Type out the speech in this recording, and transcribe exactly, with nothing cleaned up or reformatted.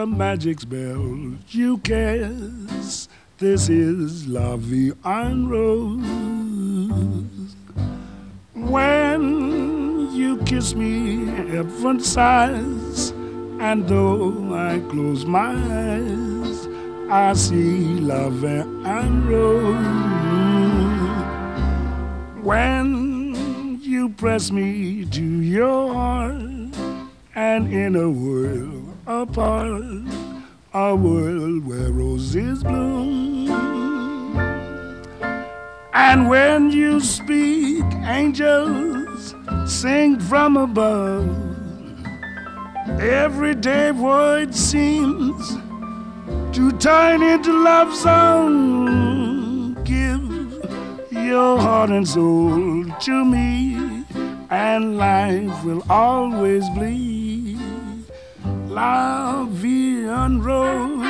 the magic spell you cast. This is La Vie en Rose. When you kiss me, heaven sighs, and though I close my eyes, I see La Vie en Rose. When you press me to your heart, and in a world apart, a world where roses bloom. And when you speak, angels sing from above. Everyday void seems to turn into love song. Give your heart and soul to me, and life will always be La Vie en Rose.